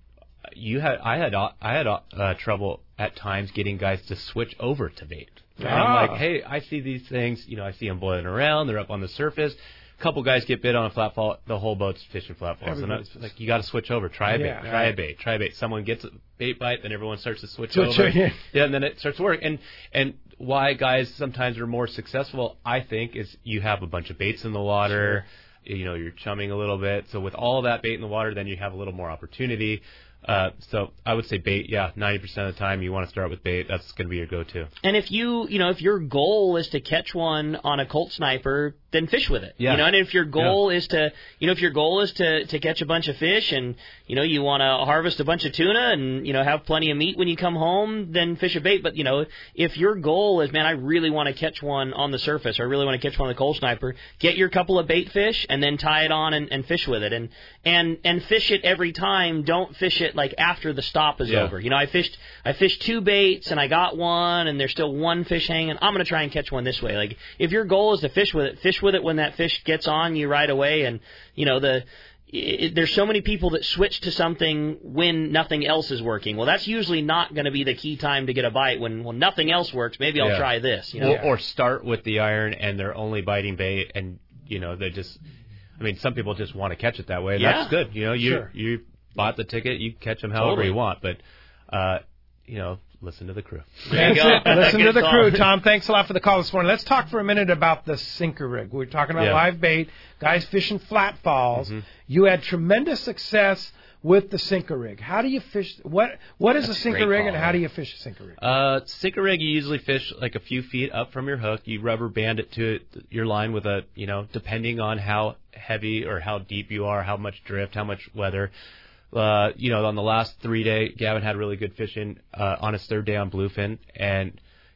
you had, I had, I had uh, trouble at times getting guys to switch over to bait. Ah. I'm like, hey, I see these things. You know, I see them boiling around. They're up on the surface. A couple guys get bit on a flat fall. The whole boat's fishing flat falls. And I was like, you got to switch over. Try a bait. Yeah, try right. a bait. Try a bait. Someone gets a bait bite, then everyone starts to switch, switch over. Yeah. yeah, and then it starts to work. And and why guys sometimes are more successful, I think, is you have a bunch of baits in the water. Sure. You know, you're chumming a little bit. So with all that bait in the water, then you have a little more opportunity. Uh, so I would say bait, yeah, ninety percent of the time you want to start with bait. That's going to be your go-to. And if you, you know, if your goal is to catch one on a Colt Sniper, then fish with it. Yeah. You know, and if your goal yeah. is to, you know, if your goal is to, to catch a bunch of fish and, you know, you want to harvest a bunch of tuna and, you know, have plenty of meat when you come home, then fish a bait. But, you know, if your goal is, man, I really want to catch one on the surface or I really want to catch one on the Colt Sniper, get your couple of bait fish and then tie it on and, and fish with it. And, and, and fish it every time. Don't fish it like after the stop is yeah. over. You know, I fished, I fished two baits and I got one and there's still one fish hanging. I'm going to try and catch one this way. Like, if your goal is to fish with it, fish with it when that fish gets on you right away. And, you know, the it, there's so many people that switch to something when nothing else is working. Well, that's usually not going to be the key time to get a bite. When well, nothing else works, maybe I'll yeah. try this. You know? Or, or start with the iron and they're only biting bait and, you know, they just, I mean, some people just want to catch it that way. And Yeah. that's good. You know, you Sure. you bought the ticket, you catch them however Totally. you want. But, uh, you know, listen to the crew. There you That's go. it. Listen to Good the call. crew, Tom. Thanks a lot for the call this morning. Let's talk for a minute about the sinker rig. We were talking about Yeah. live bait, guys fishing flat falls. Mm-hmm. You had tremendous success with the sinker rig. How do you fish? What What is That's a sinker great rig, call, and how yeah. do you fish a sinker rig? Uh, sinker rig, you usually fish like a few feet up from your hook. You rubber band it to your line with a, you know, depending on how heavy or how deep you are, how much drift, how much weather. Uh, you know, on the last three day, Gavin had really good fishing uh, on his third day on bluefin, and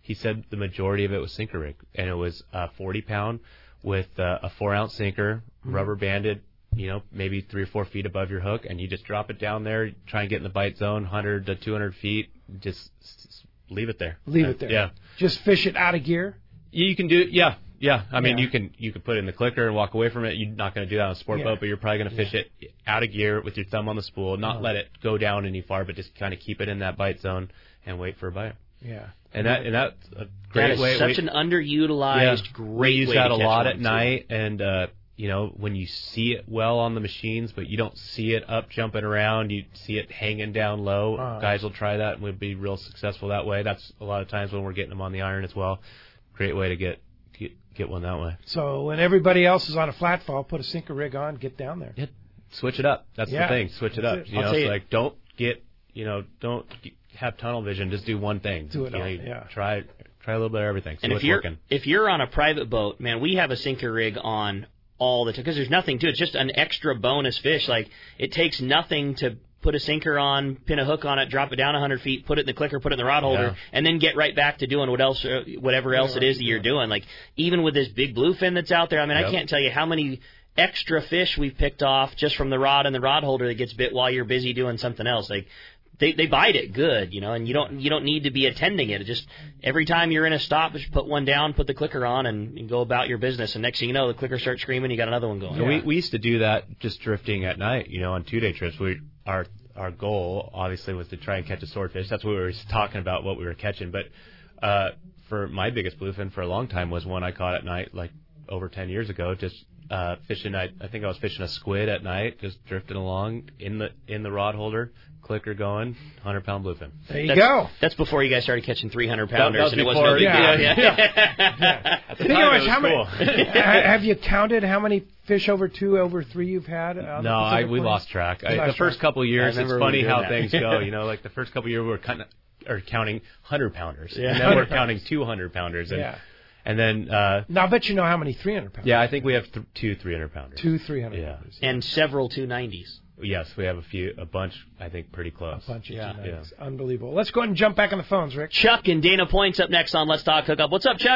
he said the majority of it was sinker rig, and it was a forty pound with uh, a four ounce sinker, Mhm. rubber banded, you know, maybe three or four feet above your hook, and you just drop it down there, try and get in the bite zone, one hundred to two hundred feet, just s- s- leave it there. Leave Uh, it there. Yeah. Just fish it out of gear. You you can do, yeah, yeah. I mean, Yeah. you can you can put it in the clicker and walk away from it. You're not going to do that on a sport Yeah. boat, but you're probably going to fish it out of gear with your thumb on the spool, not Uh-huh. let it go down any far, but just kind of keep it in that bite zone and wait for a bite. Yeah. And that and that's a That great is way. such we- an underutilized, yeah, great we use way that to a catch lot one, at so. night, and uh, you know, when you see it well on the machines, but you don't see it up jumping around, you see it hanging down low. Uh-huh. Guys will try that and we'll be real successful that way. That's a lot of times when we're getting them on the iron as well. Great way to get get, get one that way. So when everybody else is on a flat fall, put a sinker rig on, get down there. Yeah. Switch it up. That's Yeah. the thing. Switch it That's up. it. You I'll know, tell it's you- like don't get, you know, don't g- have tunnel vision. Just do one thing. Do it You know, all, you yeah. Try try a little bit of everything. See And if what's you're working. if you're on a private boat, man, we have a sinker rig on all the time because there's nothing to it. It's just an extra bonus fish. Like it takes nothing to put a sinker on, pin a hook on it, drop it down one hundred feet, put it in the clicker, put it in the rod holder, Yeah. and then get right back to doing what else, uh, whatever else it is that you're doing. Like even with this big bluefin that's out there, I mean, Yep. I can't tell you how many extra fish we've picked off just from the rod and the rod holder that gets bit while you're busy doing something else. Like they they bite it good, you know, and you don't you don't need to be attending it. It just every time you're in a stop, just put one down, put the clicker on, and, and go about your business. And next thing you know, the clicker starts screaming, you got another one going. And we we used to do that just drifting at night, you know, on two day trips. We our our goal obviously was to try and catch a swordfish. That's what we were talking about, what we were catching. But uh, for my biggest bluefin for a long time was one I caught at night, like over ten years ago. Just uh, fishing. I, I think I was fishing a squid at night, just drifting along in the in the rod holder, clicker going, one hundred pound bluefin. There you that's, go. That's before you guys started catching three hundred That- pounders, that was and it wasn't before- a big yeah, deal. yeah. At the Think time, how it much- was how many- cool. ha- have you counted how many fish over two, over three you've had? on the No, I, Pacific we Coast? lost track. You I, the lost first track. couple of years, I it's remember funny we were how doing things that. go. You know, like the first couple of years we were kind of or counting hundred pounders, Yeah. and then we're counting two hundred pounders, and Yeah. and then uh, Now I bet you know how many three hundred pounders. yeah, I think we have th- two three hundred pounders. Two three hundred Yeah. pounders. And several two nineties. Yes, we have a few, a bunch. I think pretty close. A bunch of Yeah. two nineties. Unbelievable. Let's go ahead and jump back on the phones, Rick. Chuck and Dana Point's up next on Let's Talk Hookup. What's up, Chuck?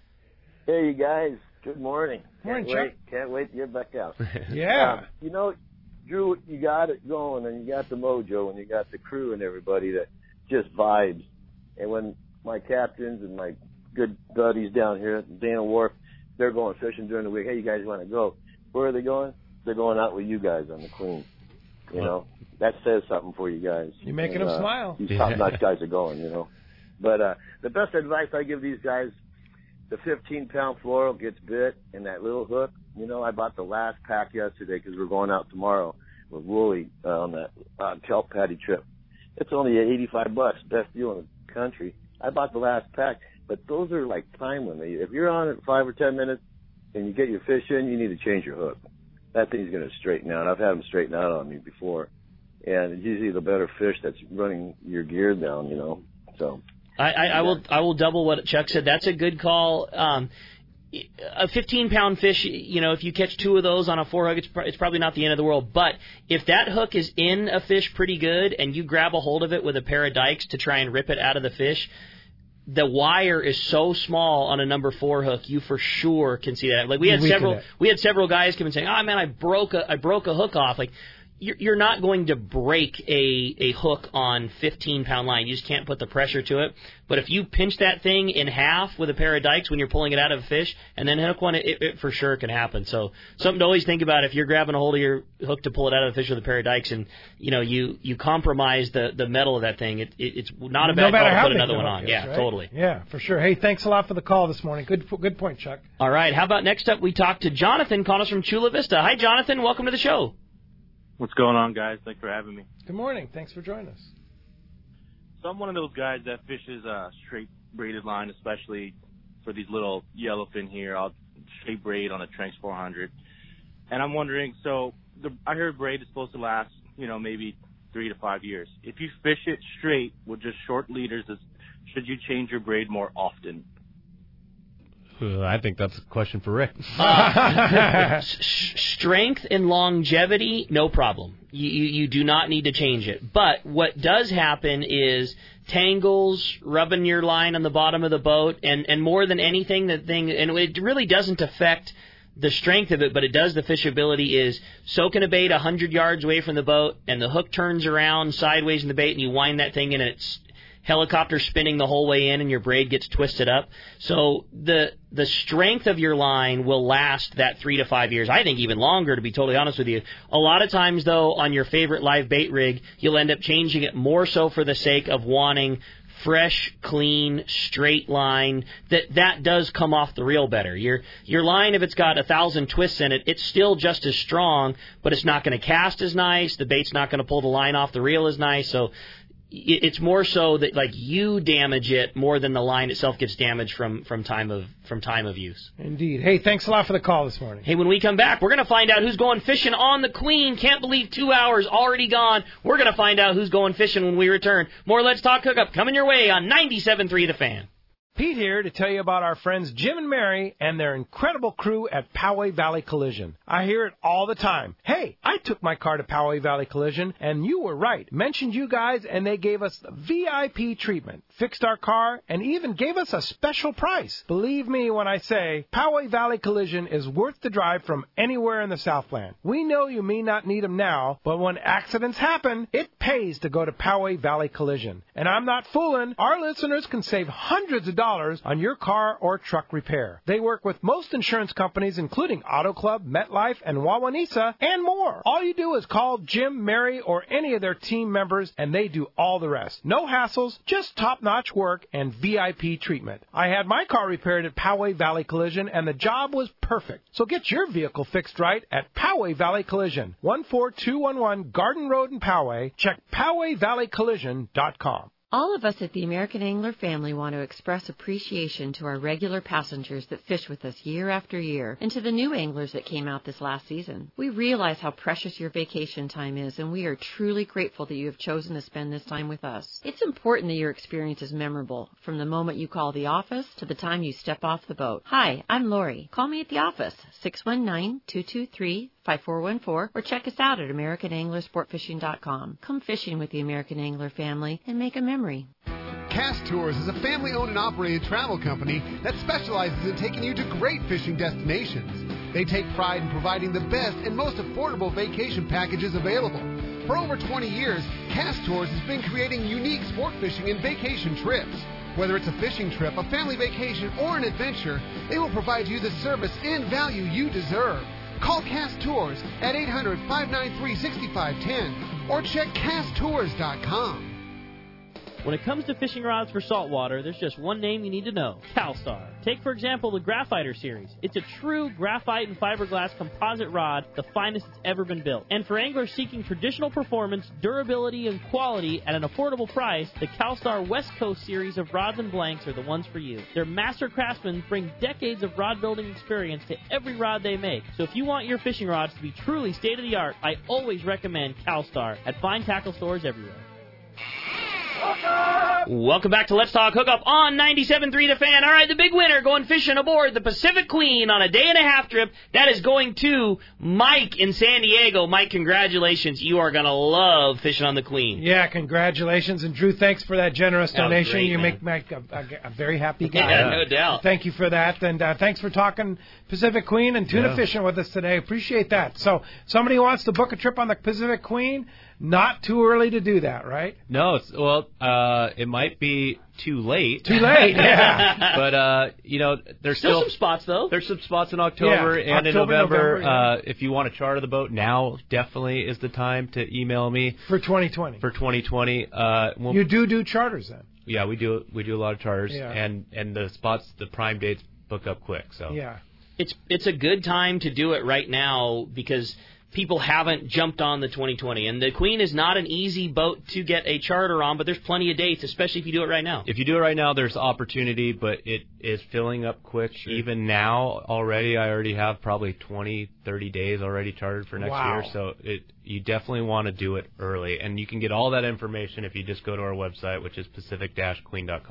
Hey, you guys. Good morning. Morning, Can't Chuck. wait, Can't wait to get back out. Yeah. Um, you know, Drew, you got it going, and you got the mojo, and you got the crew and everybody that just vibes. And when my captains and my good buddies down here at Dana Wharf, they're going fishing during the week. Hey, you guys want to go? Where are they going? They're going out with you guys on the Queen. You know, that says something for you guys. You're making And, them uh, smile. These top-notch guys are going, you know. But uh, the best advice I give these guys, the fifteen-pound floral gets bit and that little hook. You know, I bought the last pack yesterday because we're going out tomorrow with Wooly uh, on that uh, kelp patty trip. It's only eighty-five bucks, best deal in the country. I bought the last pack, but those are like time limit. If you're on it five or ten minutes and you get your fish in, you need to change your hook. That thing's going to straighten out. I've had them straighten out on me before. And it's usually the better fish that's running your gear down, you know. So I, I, I will I will double what Chuck said. That's a good call. Um, a fifteen pound fish, you know, if you catch two of those on a four hook, it's, it's probably not the end of the world. But if that hook is in a fish pretty good and you grab a hold of it with a pair of dikes to try and rip it out of the fish, the wire is so small on a number four hook, you for sure can see that. Like we had Weaken several, it. we had several guys come and say, "Oh man, I broke a, I broke a hook off." Like you're, you're not going to break a a hook on fifteen pound line. You just can't put the pressure to it. But if you pinch that thing in half with a pair of dikes when you're pulling it out of a fish, and then hook one, it, it for sure can happen. So something to always think about if you're grabbing a hold of your hook to pull it out of the fish with a pair of dikes, and you know you you compromise the the metal of that thing. It, it it's not a No bad matter call to how put big another the one hook on. is, Yeah, right? totally. Yeah, for sure. Hey, thanks a lot for the call this morning. Good good point, Chuck. All right, how about next up we talk to Jonathan calling us from Chula Vista. Hi, Jonathan. Welcome to the show. What's going on, guys? Thanks for having me. Good morning. Thanks for joining us. So I'm one of those guys that fishes uh, straight braided line, especially for these little yellowfin here. I'll straight braid on a Tranx four hundred. And I'm wondering, so the, I heard braid is supposed to last, you know, maybe three to five years. If you fish it straight with just short leaders, is, should you change your braid more often? Uh, I think that's a question for Rick. Uh, s- strength and longevity, no problem. You, you you do not need to change it. But what does happen is tangles, rubbing your line on the bottom of the boat, and, and more than anything, the thing, and it really doesn't affect the strength of it, but it does the fishability, is soaking a bait one hundred yards away from the boat, and the hook turns around sideways in the bait, and you wind that thing in, and it's helicopter spinning the whole way in, and your braid gets twisted up. So the the strength of your line will last that three to five years. I think even longer, to be totally honest with you. A lot of times, though, on your favorite live bait rig, you'll end up changing it more so for the sake of wanting fresh, clean, straight line. That that does come off the reel better. Your your line, if it's got a thousand twists in it, it's still just as strong, but it's not going to cast as nice. The bait's not going to pull the line off the reel as nice. So it's more so that like you damage it more than the line itself gets damaged from, from time of from time of use. Indeed. Hey, thanks a lot for the call this morning. Hey, when we come back, we're going to find out who's going fishing on the Queen. Can't believe two hours already gone. We're going to find out who's going fishing when we return. More Let's Talk Hookup coming your way on ninety-seven point three The Fan. Pete here to tell you about our friends Jim and Mary and their incredible crew at Poway Valley Collision. I hear it all the time. Hey, I took my car to Poway Valley Collision, and you were right. Mentioned you guys, and they gave us the V I P treatment. Fixed our car, and even gave us a special price. Believe me when I say Poway Valley Collision is worth the drive from anywhere in the Southland. We know you may not need them now, but when accidents happen, it pays to go to Poway Valley Collision. And I'm not fooling. Our listeners can save hundreds of dollars on your car or truck repair. They work with most insurance companies, including Auto Club, MetLife, and Wawanesa, and more. All you do is call Jim, Mary, or any of their team members, and they do all the rest. No hassles, just top-notch work and V I P treatment. I had my car repaired at Poway Valley Collision, and the job was perfect. So get your vehicle fixed right at Poway Valley Collision, one four two one one Garden Road in Poway. Check Poway Valley Collision dot com. All of us at the American Angler family want to express appreciation to our regular passengers that fish with us year after year, and to the new anglers that came out this last season. We realize how precious your vacation time is, and we are truly grateful that you have chosen to spend this time with us. It's important that your experience is memorable, from the moment you call the office to the time you step off the boat. Hi, I'm Lori. Call me at the office, six one nine, two two three, five four one four, or check us out at American Angler Sport Fishing dot com. Come fishing with the American Angler family and make a memory. Cast Tours is a family-owned and operated travel company that specializes in taking you to great fishing destinations. They take pride in providing the best and most affordable vacation packages available. For over twenty years, Cast Tours has been creating unique sport fishing and vacation trips. Whether it's a fishing trip, a family vacation, or an adventure, they will provide you the service and value you deserve. Call Cast Tours at eight hundred, five nine three, six five one zero or check cast tours dot com. When it comes to fishing rods for saltwater, there's just one name you need to know, CalStar. Take, for example, the Graphiter series. It's a true graphite and fiberglass composite rod, the finest that's ever been built. And for anglers seeking traditional performance, durability, and quality at an affordable price, the CalStar West Coast series of rods and blanks are the ones for you. Their master craftsmen bring decades of rod building experience to every rod they make. So if you want your fishing rods to be truly state-of-the-art, I always recommend CalStar at fine tackle stores everywhere. Welcome back to Let's Talk Hookup on ninety-seven point three The Fan. All right, the big winner going fishing aboard the Pacific Queen on a day and a half trip. That is going to Mike in San Diego. Mike, congratulations. You are going to love fishing on the Queen. Yeah, congratulations. And Drew, thanks for that generous That was donation. great, you man. make Mike a, a, a very happy guy. Yeah, no doubt. Thank you for that. And uh, thanks for talking Pacific Queen and tuna Yeah. fishing with us today. Appreciate that. So somebody wants to book a trip on the Pacific Queen, not too early to do that, right? No, it's, well, uh, it might be too late. Too late, yeah. But, uh, you know, there's Still still, some spots, though. There's some spots in October Yeah, and in October, November. November, yeah. uh, if you want to charter the boat, now definitely is the time to email me. For twenty twenty. For twenty twenty. Uh, we'll, You do do charters then? yeah, we do we do a lot of charters. Yeah. And, and the spots, the prime dates book up quick. So Yeah. It's it's a good time to do it right now because people haven't jumped on the twenty twenty. And the Queen is not an easy boat to get a charter on, but there's plenty of dates, especially if you do it right now. If you do it right now, there's opportunity, but it is filling up quick. Even now, already, I already have probably twenty, thirty days already chartered for next Wow. year. So it you definitely want to do it early. And you can get all that information if you just go to our website, which is pacific dash queen dot com.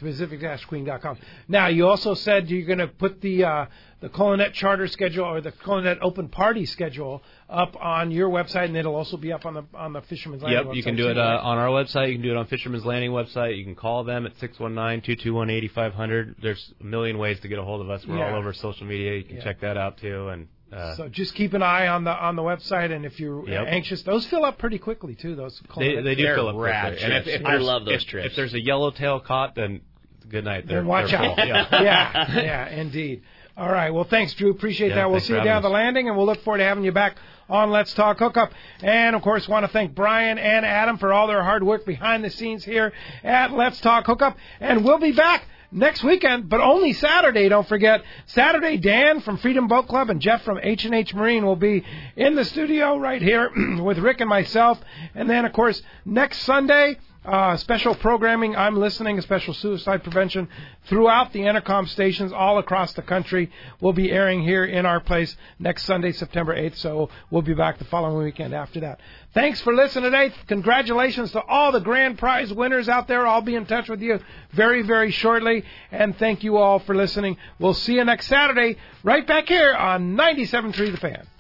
Pacific Queen dot com. Now, you also said you're going to put the uh, the Colonet charter schedule or the Colonet open party schedule up on your website, and it'll also be up on the on the Fisherman's Landing Yep, website. you can do it uh, on our website. You can do it on Fisherman's Landing website. You can call them at six one nine, two two one, eight five zero zero. There's a million ways to get a hold of us. We're Yeah. all over social media. You can Yeah. check that out too. And uh, So just keep an eye on the on the website, and if you're Yep. anxious, those fill up pretty quickly too. Those they, Colonet they do trips. fill up quickly. And if, if I there's- love those if, trips. If there's a yellowtail caught, then good night. They're, Then watch they're out. full. Yeah. yeah, yeah, indeed. All right. Well, thanks, Drew. Appreciate Yeah, that. We'll thanks see for you down at having the landing, and we'll look forward to having you back on Let's Talk Hookup. And, of course, want to thank Brian and Adam for all their hard work behind the scenes here at Let's Talk Hookup. And we'll be back next weekend, but only Saturday. Don't forget, Saturday, Dan from Freedom Boat Club and Jeff from H and H Marine will be in the studio right here with Rick and myself. And then, of course, next Sunday, Uh, special programming, I'm Listening, a special suicide prevention throughout the Entercom stations all across the country will be airing here in our place next Sunday, September eighth, so we'll be back the following weekend after that. Thanks for listening today. Congratulations to all the grand prize winners out there. I'll be in touch with you very, very shortly, and thank you all for listening. We'll see you next Saturday right back here on ninety-seven point three The Fan.